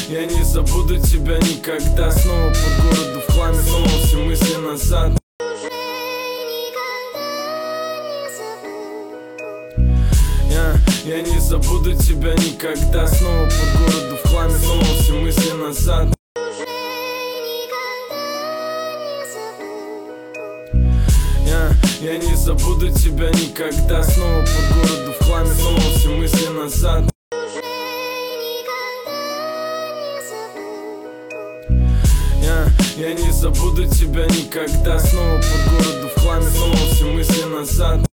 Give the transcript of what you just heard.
Я не забуду тебя никогда. Снова по городу в хламе, снова все мысли назад. Я не забуду тебя никогда. Снова по городу в хламе, снова все мысли назад. Я не забуду тебя никогда. Снова по городу в хламе, снова все мысли назад. Я не забуду тебя никогда. Снова по городу в хламе, снова все мысли назад.